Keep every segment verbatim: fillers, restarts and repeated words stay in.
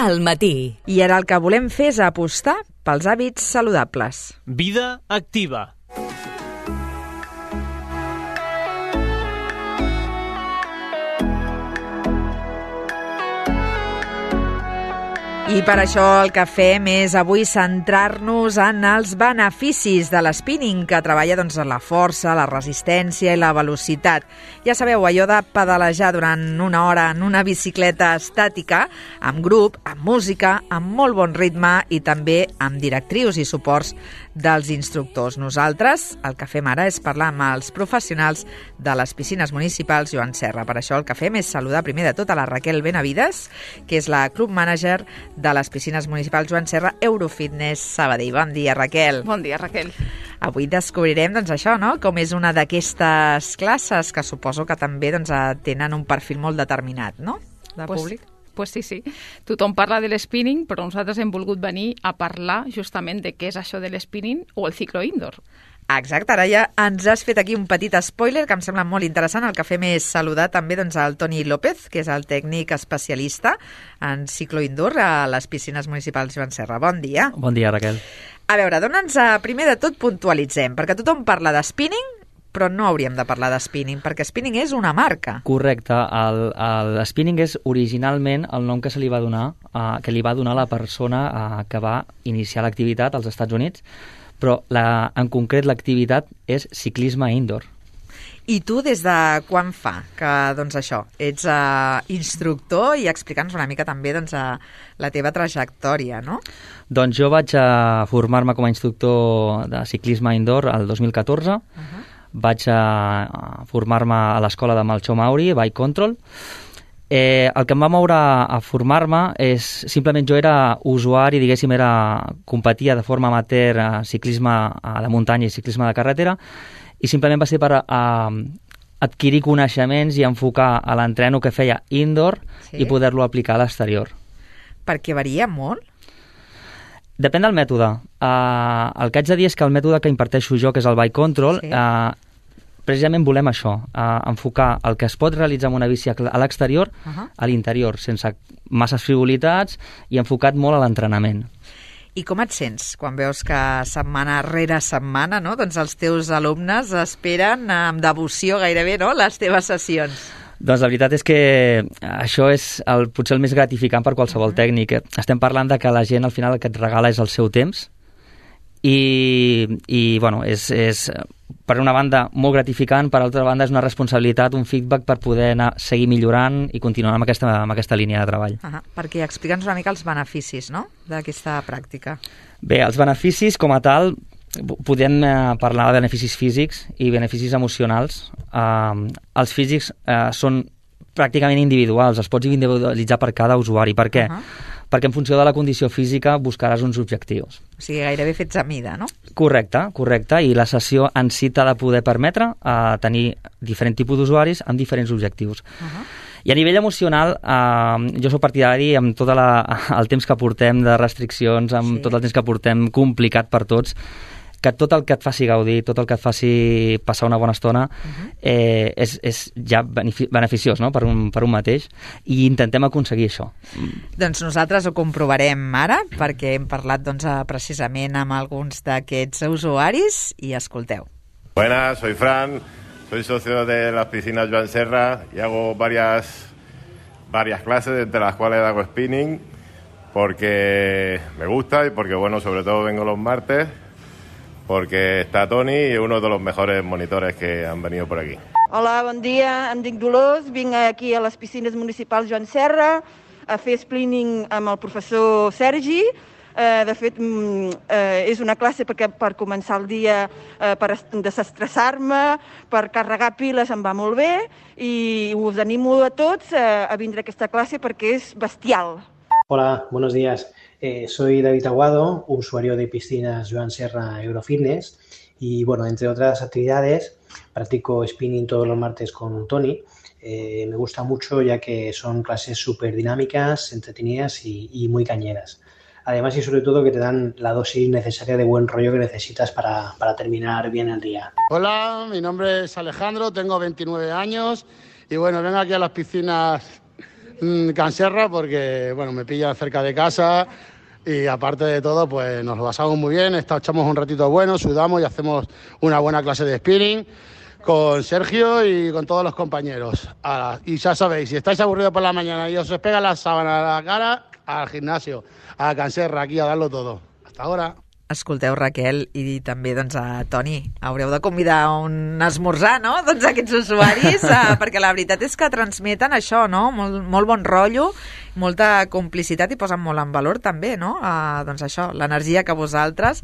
al matí. I ara el que volem fer és apostar pels hàbits saludables. Vida activa. I per això el que fem és avui centrar-nos en els beneficis de l'spinning, que treballa doncs, la força, la resistència i la velocitat. Ja sabeu, allò de pedalejar durant una hora en una bicicleta estàtica, amb grup, amb música, amb molt bon ritme i també amb directrius i suports dels instructors. Nosaltres el que fem ara és parlar amb els professionals de les piscines municipals Joan Serra. Per això el que fem és saludar primer de tot a la Raquel Benavides, que és la club manager de les piscines municipals Joan Serra Eurofitness Sabadell. Bon dia, Raquel. Bon dia, Raquel. Avui descobrirem doncs, això, no? Com és una d'aquestes classes que suposo que també doncs, tenen un perfil molt determinat, no? De pues, públic. Pues sí, sí. Tothom parla de l'spinning, però nosaltres hem volgut venir a parlar justament de què és això de l'spinning o el ciclo indoor. Exacte, ara ja ens has fet aquí un petit spoiler que em sembla molt interessant. El que fem és saludar també doncs, al Toni López, que és el tècnic especialista en ciclo indoor a les piscines municipals Joan Serra. Bon dia. Bon dia, Raquel. A veure, dona'ns primer de tot puntualitzem, perquè tothom parla de spinning, però no hauríem de parlar de spinning, perquè spinning és una marca. Correcte. El, el spinning és originalment el nom que se li va donar, uh, que li va donar la persona uh, que va iniciar l'activitat als Estats Units, però la, en concret l'activitat és ciclisme indoor. I tu des de quan fa que, doncs això, ets uh, instructor i explica'ns una mica també doncs, uh, la teva trajectòria, no? Doncs jo vaig a formar-me com a instructor de ciclisme indoor el dos mil catorze. Uh-huh. Vaig a formar-me a l'escola de Melchor Mauri, Bike Control. Eh, el que em va moure a formar-me és, simplement jo era usuari, diguéssim, era, competia de forma amateur a ciclisme a la muntanya i ciclisme de carretera, i simplement va ser per a, adquirir coneixements i enfocar a l'entreno que feia indoor, sí, i poder-lo aplicar a l'exterior. Perquè varia molt? Depèn del mètode. Uh, el que haig de dir és que el mètode que imparteixo jo, que és el Bike Control, sí, uh, precisament volem això, uh, enfocar el que es pot realitzar amb una bici a l'exterior, uh-huh, a l'interior, sense masses frivolitats i enfocat molt a l'entrenament. I com et sents quan veus que setmana rere setmana, no, doncs els teus alumnes esperen amb devoció gairebé, no, les teves sessions? Doncs la veritat és que això és el, potser el més gratificant per qualsevol uh-huh. tècnic. Estem parlant de que la gent al final el que et regala és el seu temps i, i bueno, és, és per una banda molt gratificant, per altra banda és una responsabilitat, un feedback per poder anar, seguir millorant i continuar amb aquesta, amb aquesta línia de treball. Uh-huh. Perquè explica'ns una mica els beneficis, no?, d'aquesta pràctica. Bé, els beneficis com a tal, podem eh, parlar de beneficis físics i beneficis emocionals. Uh, els físics uh, són pràcticament individuals, els pots individualitzar per cada usuari. Per què? Uh-huh. Perquè en funció de la condició física buscaràs uns objectius. O sigui, gairebé fets a mida, no? Correcte, correcte, i la sessió en si t'ha de poder permetre uh, tenir diferent tipus d'usuaris amb diferents objectius. Uh-huh. I a nivell emocional, eh, jo soc partidari amb tot la, el temps que portem de restriccions, amb sí. tot el temps que portem complicat per tots, que tot el que et faci gaudir, tot el que et faci passar una bona estona, uh-huh. eh, és, és ja beneficiós, no?, per un, per un mateix, i intentem aconseguir això. Doncs nosaltres ho comprovarem ara, perquè hem parlat doncs, precisament amb alguns d'aquests usuaris, i escolteu. Buenas, soy Fran, soy socio de las piscinas Joan Serra y hago varias, varias clases, entre las cuales hago spinning, porque me gusta y porque, bueno, sobre todo vengo los martes, porque está Toni i uno de los mejores monitores que han venido por aquí. Hola, bon dia, em dic Dolors, vinc aquí a les piscines municipals Joan Serra a fer spinning amb el professor Sergi. Eh, de fet, eh, és una classe perquè, per començar el dia, eh, per desestressar-me, per carregar piles em va molt bé, i us animo a tots eh, a vindre a aquesta classe perquè és bestial. Hola, buenos días. Eh, soy David Aguado, usuario de piscinas Joan Serra Eurofitness y, bueno, entre otras actividades, practico spinning todos los martes con Toni. Eh, me gusta mucho ya que son clases súper dinámicas, entretenidas y, y muy cañeras. Además y sobre todo que te dan la dosis necesaria de buen rollo que necesitas para, para terminar bien el día. Hola, mi nombre es Alejandro, tengo veintinueve años y bueno, vengo aquí a las piscinas Can Serra porque, bueno, me pilla cerca de casa y aparte de todo, pues nos lo pasamos muy bien, echamos un ratito bueno, sudamos y hacemos una buena clase de spinning con Sergio y con todos los compañeros. Ahora, y ya sabéis, si estáis aburridos por la mañana y os pega la sábana a la cara, al gimnasio, a Can Serra, aquí a darlo todo. Hasta ahora. Escolteu, Raquel, i també doncs, a Toni, haureu de convidar a un esmorzar, no?, doncs, aquests usuaris, eh, perquè la veritat és que transmeten això, no?, molt, molt bon rotllo, molta complicitat i posen molt en valor també, no?, eh, doncs això, l'energia que vosaltres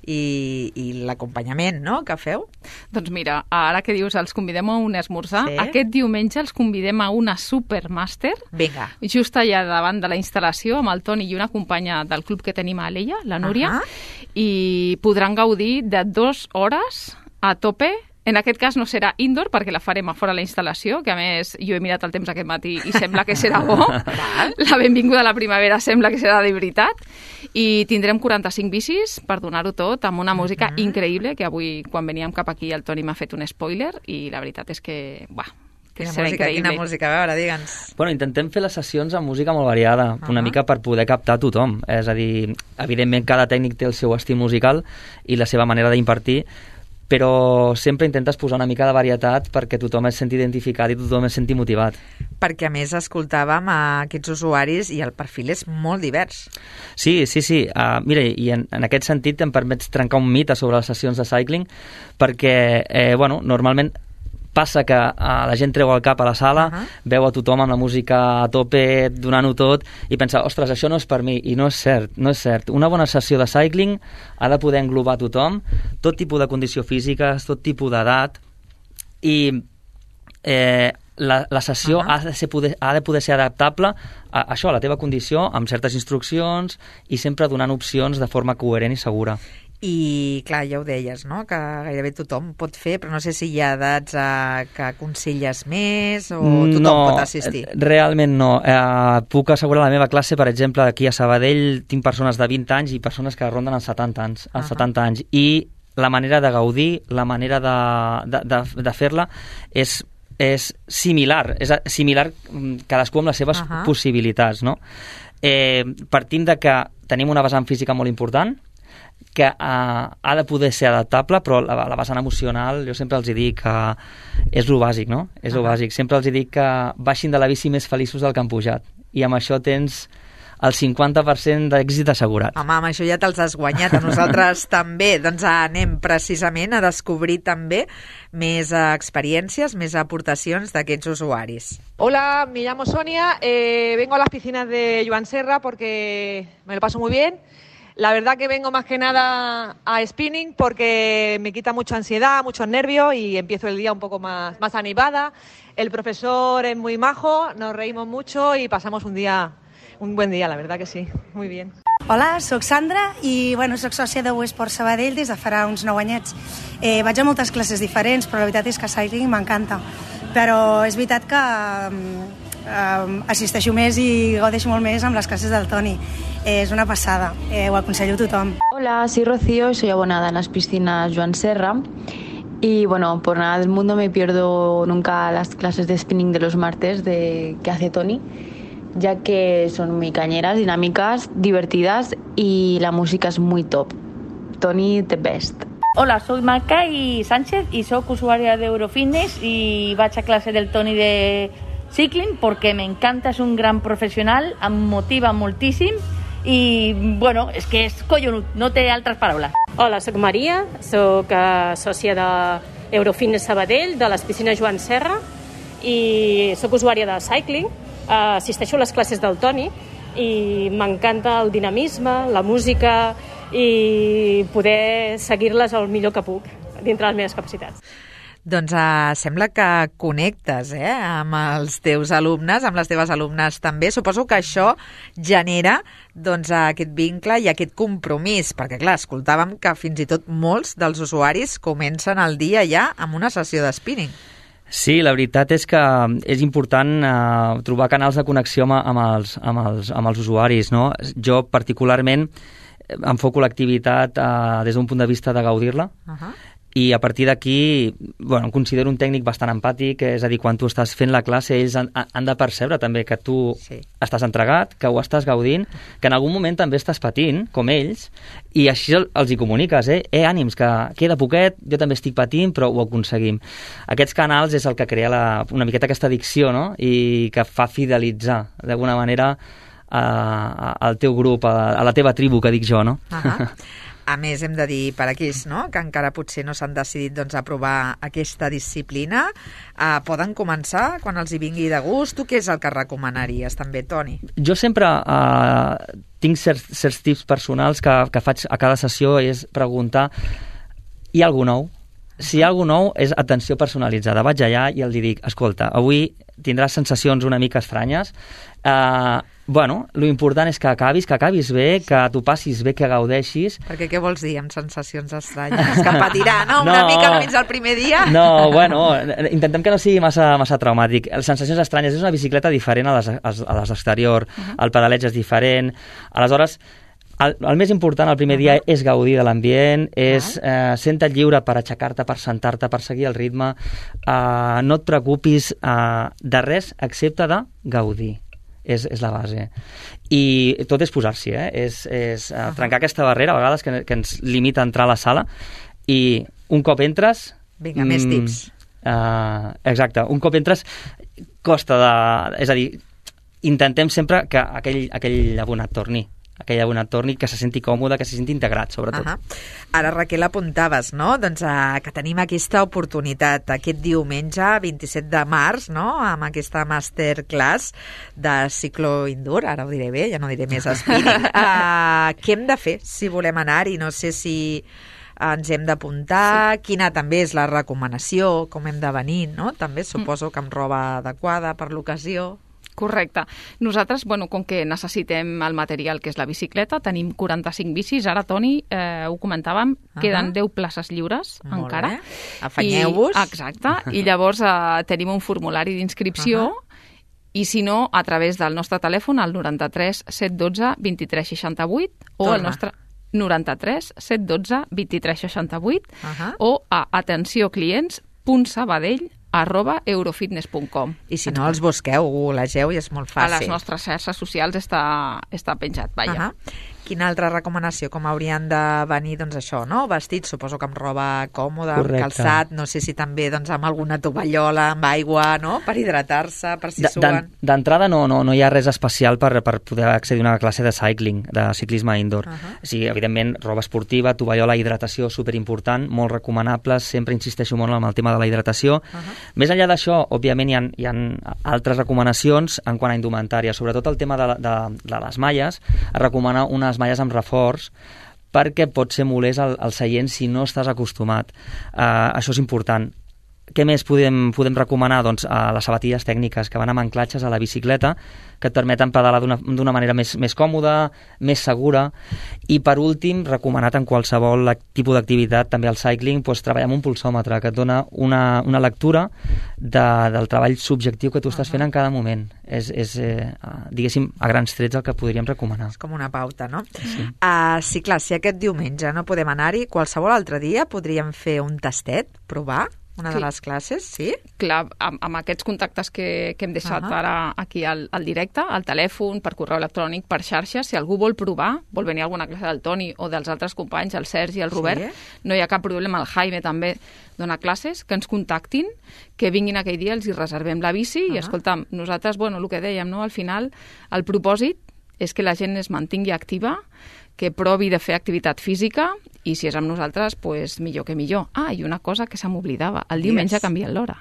i, i l'acompanyament, no?, que feu. Doncs mira, ara que dius els convidem a un esmorzar, Sí. aquest diumenge els convidem a una supermàster, Vinga. just allà davant de la instal·lació, amb el Toni i una companya del club que tenim a Alella, la Núria, Ahà. i podran gaudir de dues hores a tope. En aquest cas no serà indoor, perquè la farem a fora la instal·lació, que a més jo he mirat el temps aquest matí i sembla que serà bo. La benvinguda a la primavera sembla que serà de veritat. I tindrem quaranta-cinc bicis per donar-ho tot, amb una música Mhm. increïble, que avui, quan veníem cap aquí, el Toni m'ha fet un spoiler, i la veritat és que, buah, que Quina serà música, increïble. quina música, a veure, digue'ns. Bueno, intentem fer les sessions amb música molt variada, Ah. una mica per poder captar tothom. És a dir, evidentment cada tècnic té el seu estil musical i la seva manera d'impartir, però sempre intentes posar una mica de varietat perquè tothom es senti identificat i tothom es senti motivat. Perquè, a més, escoltàvem a aquests usuaris i el perfil és molt divers. Sí, sí, sí. Uh, mira, i en, en aquest sentit em permets trencar un mite sobre les sessions de cycling perquè, eh, bueno, normalment passa que uh, la gent treu el cap a la sala, Uh-huh. veu a tothom amb la música a tope, donant-ho tot, i pensa, ostres, això no és per mi, i no és cert, no és cert. Una bona sessió de cycling ha de poder englobar tothom, tot tipus de condició física, tot tipus d'edat, i eh, la, la sessió Uh-huh. ha, de ser poder, ha de poder ser adaptable a, a això, a la teva condició, amb certes instruccions, i sempre donant opcions de forma coherent i segura. I, clar, ja ho deies, no?, que gairebé tothom pot fer, però no sé si hi ha edats eh, que aconselles més o tothom no, pot assistir. Realment no. Eh, puc assegurar la meva classe, per exemple, aquí a Sabadell tinc persones de vint anys i persones que ronden els setanta anys, els Ahà. setanta anys, i la manera de gaudir, la manera de, de, de, de fer-la és és similar, és similar cadascú amb les seves Ahà. possibilitats, no? Eh, partint de que tenim una vessant física molt important, que uh, ha de poder ser adaptable, però la, la vessant emocional, jo sempre els hi dic que és lo bàsic, no? És lo Ah. bàsic. Sempre els hi dic que baixin de la bici més feliços del que han pujat. I amb això tens el cinquanta per cent d'èxit assegurat. Home, amb això ja te'ls has guanyat, a nosaltres també. Doncs anem precisament a descobrir també més eh, experiències, més aportacions d'aquests usuaris. Hola, me llamo Sonia, eh, vengo a las piscinas de Joan Serra porque me lo paso muy bien. La verdad que vengo más que nada a spinning porque me quita mucha ansiedad, muchos nervios y empiezo el día un poco más, más animada. El profesor es muy majo, nos reímos mucho y pasamos un día, un buen día, la verdad que sí, muy bien. Hola, sóc Sandra i bueno, sóc sòcia de Westport Sabadell des de farà uns nou anyets. Eh, vaig a moltes classes diferents, però la veritat és que cycling m'encanta. Però és veritat que eh, assisteixo més i gaudeixo molt més amb les classes del Toni. Eh, és una passada, eh, ho aconsello a tothom. Hola, soy Rocío y soy abonada en las piscinas Joan Serra. Y bueno, por nada del mundo me pierdo nunca las clases de spinning de los martes de, que hace Toni, ya que son muy cañeras, dinámicas, divertidas y la música es muy top. Toni, the best. Hola, soy Macay Sánchez y soy usuaria de Eurofitness y vaig a clase del Toni de cycling porque me encanta, és un gran professional, em motiva moltíssim i, bueno, és que és collonut, no té altres paraules. Hola, soc Maria, soc uh, sòcia d'Eurofitness Sabadell, de les piscines Joan Serra, i soc usuària de cycling, uh, assisteixo a les classes del Toni i m'encanta el dinamisme, la música i poder seguir-les el millor que puc dintre les meves capacitats. Doncs uh, sembla que connectes eh, amb els teus alumnes, amb les teves alumnes també. Suposo que això genera doncs, aquest vincle i aquest compromís, perquè clar, escoltàvem que fins i tot molts dels usuaris comencen el dia ja amb una sessió de spinning. Sí, la veritat és que és important eh, trobar canals de connexió amb, amb, els, amb, els, amb els usuaris, no? Jo particularment enfoco l'activitat eh, des d'un punt de vista de gaudir-la. Uh-huh. i a partir d'aquí, bueno, em considero un tècnic bastant empàtic, és a dir, quan tu estàs fent la classe, ells han, han de percebre també que tu sí. estàs entregat, que ho estàs gaudint, que en algun moment també estàs patint, com ells, i així els hi comuniques, eh? Eh, ànims, que queda poquet, jo també estic patint, però ho aconseguim. Aquests canals és el que crea la, una miqueta aquesta addicció, no? I que fa fidelitzar, d'alguna manera, a, a, al teu grup, a, a la teva tribu, que dic jo, no? Uh-huh. A més, hem de dir per aquí, no?, que encara potser no s'han decidit doncs, a provar aquesta disciplina. Uh, poden començar quan els hi vingui de gust. Tu què és el que recomanaries també, Toni? Jo sempre uh, tinc certs, certs tips personals que, que faig a cada sessió, és preguntar: hi ha algú nou? Si hi ha algú nou, és atenció personalitzada. Vaig allà i els dic: escolta, avui tindràs sensacions una mica estranyes. Uh, bueno, lo important és que acabis, que acabis bé, que tu passis bé, que gaudeixis. Perquè què vols dir amb sensacions estranyes? Que patirà, no? Una no, mica fins al primer dia? No, bueno, intentem que no sigui massa, massa traumàtic. Les sensacions estranyes, és una bicicleta diferent a les, a les exterior, uh-huh. el pedaleig és diferent. Aleshores, el, el més important el primer uh-huh. dia és gaudir de l'ambient, és uh-huh. eh, senta't lliure per aixecar-te, per sentar-te, per seguir el ritme. Eh, no et preocupis eh, de res excepte de gaudir. És, és la base. I tot és posar-s'hi, eh? És, és uh, trencar aquesta barrera, a vegades, que, que ens limita a entrar a la sala, i un cop entres... Vinga, mm, més tips. Uh, exacte, un cop entres costa de... És a dir, intentem sempre que aquell, aquell abonat torni. aquell abonat torni, que se senti còmode, que se senti integrat, sobretot. Uh -huh. Ara, Raquel, apuntaves, no?, doncs, uh, que tenim aquesta oportunitat aquest diumenge, vint-i-set de març, no?, amb aquesta masterclass de ciclo indoor, ara ho diré bé, ja no diré més spinning. uh, què hem de fer si volem anar-hi? No sé si ens hem d'apuntar, sí. Quina també és la recomanació, com hem de venir, no? També suposo que amb roba adequada per l'ocasió. Correcte. Nosaltres, bueno, com que necessitem el material que és la bicicleta, tenim quaranta-cinc bicis. Ara, Toni, eh, ho comentàvem, uh-huh. queden deu places lliures Molt encara. Bé. Afanyeu-vos. I, exacte. I llavors eh, tenim un formulari d'inscripció uh-huh. i, si no, a través del nostre telèfon, al noranta-tres set dotze vint-i-tres seixanta-vuit o Torna. el nostre noranta-tres set dotze vint-i-tres seixanta-vuit uh-huh. o a atencioclients.sabadell arroba eurofitness punt com. I si no, els busqueu, googlegeu i és molt fàcil. A les nostres xarxes socials està, està penjat, vaja. Uh -huh. Quina altra recomanació? Com haurien de venir, doncs això, no? Vestits, suposo que amb roba còmoda, amb calçat, no sé si també doncs, amb alguna tovallola, amb aigua, no?, per hidratar-se, per si suen. D'entrada no, no, no hi ha res especial per, per poder accedir a una classe de cycling, de ciclisme indoor. Uh -huh. O sigui, evidentment, roba esportiva, tovallola, hidratació, superimportant, molt recomanables, sempre insisteixo molt en el tema de la hidratació. Uh -huh. Més enllà d'això, òbviament, hi ha, hi ha altres recomanacions en quant a indumentària, sobretot el tema de, de, de les malles, es recomana unes malles amb reforç, perquè pot ser molest al, al seient si no estàs acostumat. Uh, això és important. Què més podem, podem recomanar? Doncs uh, les sabatilles tècniques, que van amb anclatges a la bicicleta, que et permeten pedalar d'una manera més, més còmoda, més segura. I, per últim, recomanat en qualsevol tipus d'activitat, també el cycling, doncs, treballar amb un pulsòmetre, que et dona una, una lectura de, del treball subjectiu que tu estàs fent en cada moment. És, és eh, diguéssim, a grans trets el que podríem recomanar. És com una pauta, no? Sí. Uh, sí, clar, si aquest diumenge no podem anar-hi, qualsevol altre dia podríem fer un tastet, provar una sí. de les classes, sí? Clar, amb, amb aquests contactes que, que hem deixat uh-huh. ara aquí al, al directe, al telèfon, per correu electrònic, per xarxes, si algú vol provar, vol venir a alguna classe del Toni o dels altres companys, el Sergi, el Robert, sí. no hi ha cap problema, el Jaime també dona classes, que ens contactin, que vinguin aquell dia, els hi reservem la bici uh-huh. i, escolta'm, nosaltres, bueno, el que dèiem, no? Al final, el propòsit és que la gent es mantingui activa, que provi de fer activitat física, i si és amb nosaltres, pues, millor que millor. Ah, i una cosa que se m'oblidava, el diumenge yes. canvien l'hora.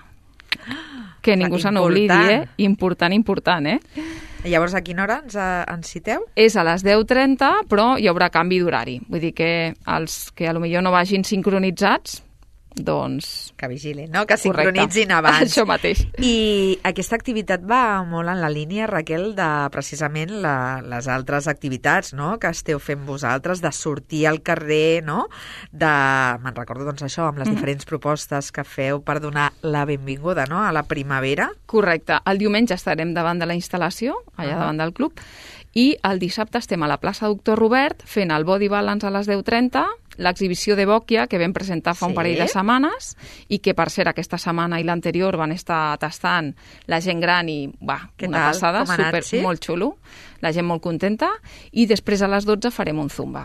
Que ningú se n'oblidi, eh? Important, important, eh? Llavors, a quina hora ens, ens citeu? És a les deu trenta, però hi haurà canvi d'horari. Vull dir que els que potser no vagin sincronitzats, doncs... Que vigilin, no? Que sincronitzin Correcte. abans. Això mateix. I aquesta activitat va molt en la línia, Raquel, de precisament la, les altres activitats, no?, que esteu fent vosaltres, de sortir al carrer, no?, de... Me'n recordo, doncs, això, amb les mm-hmm. diferents propostes que feu per donar la benvinguda, no?, a la primavera. Correcte. El diumenge estarem davant de la instal·lació, allà uh-huh. davant del club, I el dissabte estem a la plaça Doctor Robert fent el Body Balance a les deu trenta, l'exhibició de Bòquia, que vam presentar fa un Sí. parell de setmanes, i que, per cert, aquesta setmana i l'anterior van estar tastant la gent gran i, va, Què una tal? passada, Com ha anat, super, sí? molt xulo, la gent molt contenta, i després a les dotze farem un zumba.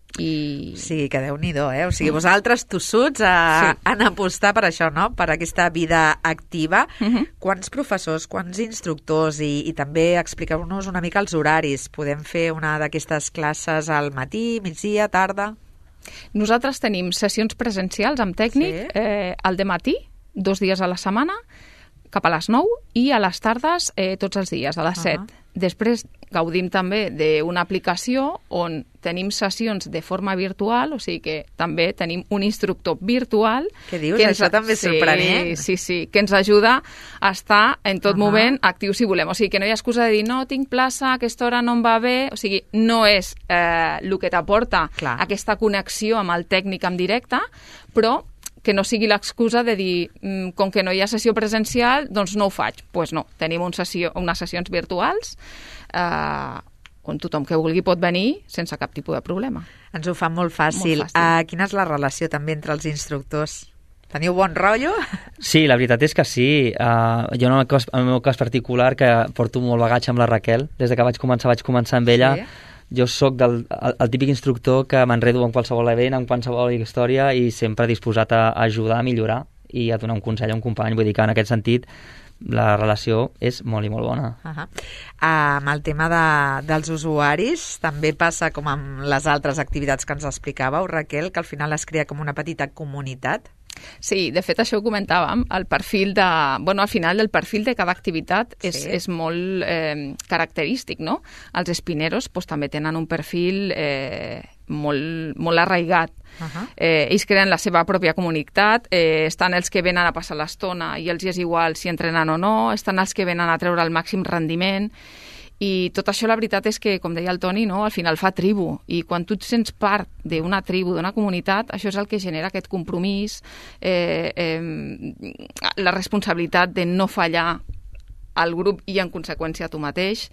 I... Sí, que déu-n'hi-do, eh? O sigui, vosaltres, tossuts, a, Sí. han apostat per això, no?, per aquesta vida activa. Mhm. Quants professors, quants instructors, i, i també expliqueu-nos una mica els horaris. Podem fer una d'aquestes classes al matí, migdia, tarda? Nosaltres tenim sessions presencials amb tècnic Sí. eh, al dematí, dos dies a la setmana, cap a les nou, i a les tardes eh, tots els dies, a les Ah. set. Després gaudim també d'una aplicació on tenim sessions de forma virtual, o sigui que també tenim un instructor virtual. Què dius? que ens- Això també és sí, sorprenent. Sí, sí, que ens ajuda a estar en tot Ahà. moment actius si volem. O sigui que no hi ha excusa de dir no, tinc plaça, aquesta hora no em va bé. O sigui, no és eh, el que t'aporta Clar. aquesta connexió amb el tècnic en directe, però que no sigui l'excusa de dir, mm, com que no hi ha sessió presencial, doncs no ho faig. Doncs pues no, tenim un sessió, unes sessions virtuals eh, on tothom que vulgui pot venir sense cap tipus de problema. Ens ho fa molt fàcil. Molt fàcil. Uh, quina és la relació també entre els instructors? Teniu bon rotllo? Sí, la veritat és que sí. Uh, jo en el, cas, en el meu cas particular, que porto molt bagatge amb la Raquel, des de que vaig començar, vaig començar amb ella, Sí. jo sóc del, el, el típic instructor que m'enredo en qualsevol event, en qualsevol història, i sempre disposat a ajudar, a millorar i a donar un consell a un company. Vull dir que en aquest sentit la relació és molt i molt bona. Uh -huh. uh, amb el tema de, dels usuaris també passa com amb les altres activitats que ens explicàveu, Raquel, que al final es crea com una petita comunitat. Sí, de fet això ho comentàvem, el perfil de, bueno, al final el perfil de cada activitat és, Sí. és molt eh, característic, no? Els espineros pues, també tenen un perfil eh, molt, molt arraigat. Uh-huh. Eh, ells creen la seva pròpia comunitat, eh, estan els que venen a passar l'estona i els és igual si entrenen o no, estan els que venen a treure el màxim rendiment, i tot això la veritat és que, com deia el Toni, no, al final fa tribu, i quan tu et sents part d'una tribu, d'una comunitat, això és el que genera aquest compromís, eh, eh, la responsabilitat de no fallar al grup i en conseqüència a tu mateix,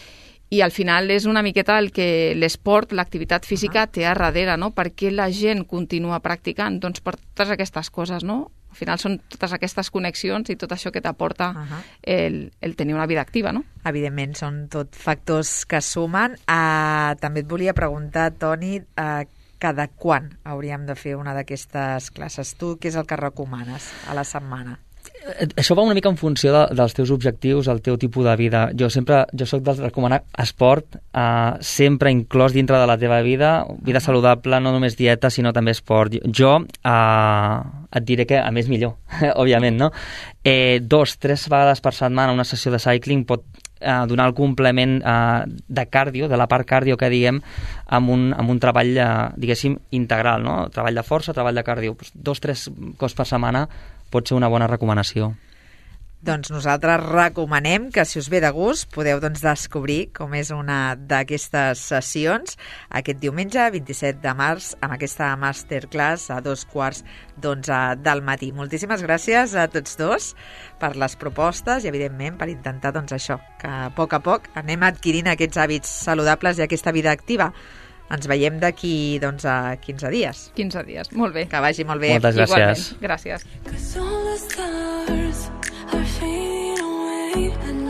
i al final és una miqueta el que l'esport, l'activitat física té a darrere, no? Per què la gent continua practicant? Doncs per totes aquestes coses, no? Al final són totes aquestes connexions i tot això que t'aporta Uh-huh. el, el tenir una vida activa, no? Evidentment, són tot factors que sumen. Uh, també et volia preguntar, Toni, uh, cada quan hauríem de fer una d'aquestes classes? Tu què és el que recomanes a la setmana? Això va una mica en funció de, dels teus objectius, el teu tipus de vida. Jo sempre, jo soc dels recomanar esport, eh, sempre inclòs dintre de la teva vida, vida saludable, no només dieta, sinó també esport. Jo eh, et diré que, a més, millor, òbviament, no? Eh, dos, tres vegades per setmana una sessió de cycling pot eh, donar el complement eh, de cardio, de la part cardio que diem, amb un, amb un treball, eh, diguéssim, integral, no? Treball de força, treball de cardio. Dos, tres cops per setmana pot ser una bona recomanació. Doncs nosaltres recomanem que, si us ve de gust, podeu doncs, descobrir com és una d'aquestes sessions aquest diumenge vint-i-set de març amb aquesta masterclass a dos quarts d'onze del matí. Moltíssimes gràcies a tots dos per les propostes i, evidentment, per intentar doncs, això, que a poc a poc anem adquirint aquests hàbits saludables i aquesta vida activa. Ens veiem d'aquí doncs, a quinze dies. quinze dies, molt bé. Que vagi molt bé. Moltes gràcies. Igualment, gràcies. Cause all the stars are fading away and